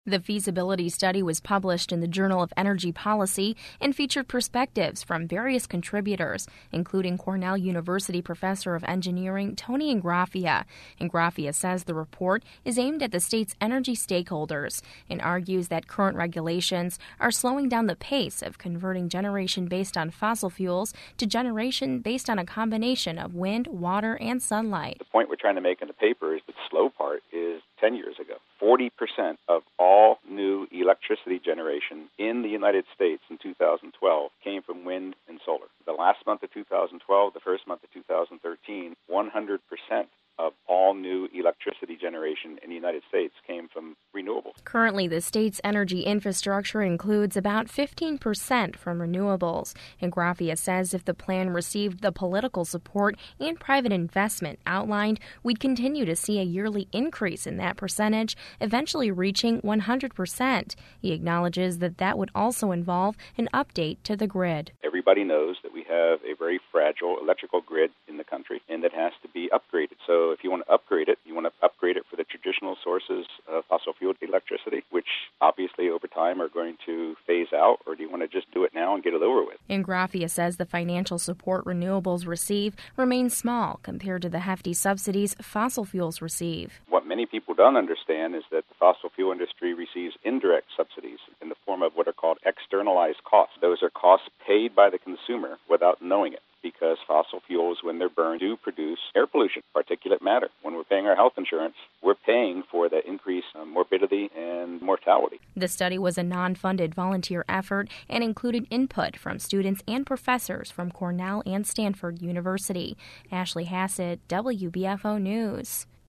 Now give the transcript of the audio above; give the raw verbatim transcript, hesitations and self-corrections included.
The feasibility study was published in the Journal of Energy Policy and featured perspectives from various contributors, including Cornell University professor of engineering Tony Ingraffia. Ingraffia says the report is aimed at the state's energy stakeholders and argues that current regulations are slowing down the pace of converting generation based on fossil fuels to generation based on a combination of wind, water, and sunlight. The point we're trying to make in the paper is the slow part is ten years ago. forty percent of all new electricity generation in the United States in two thousand twelve came from wind and solar. The last month of two thousand twelve, the first month of two thousand thirteen, one hundred percent of all new electricity generation in the United States came from renewables. Currently, the state's energy infrastructure includes about fifteen percent from renewables. Ingraffia says if the plan received the political support and private investment outlined, we'd continue to see a yearly increase in that percentage, eventually reaching one hundred percent. He acknowledges that that would also involve an update to the grid. Everybody knows that we have a very fragile electrical grid in the country and that has to be upgraded. So if you want to upgrade it, you want to upgrade it for the traditional sources of fossil fuel electricity, which obviously over time are going to phase out, or do you want to just do it now and get it over with? Ingraffia says the financial support renewables receive remains small compared to the hefty subsidies fossil fuels receive. What many people don't understand is that the fossil fuel industry receives indirect subsidies in the form of what are called externalized costs. Those are costs paid by the consumer without knowing it, because fossil fuels, when they're burned, do produce air pollution, particulate matter. When we're paying our health insurance, we're paying for the increased um, morbidity and mortality. The study was a non-funded volunteer effort and included input from students and professors from Cornell and Stanford University. Ashley Hassett, W B F O News.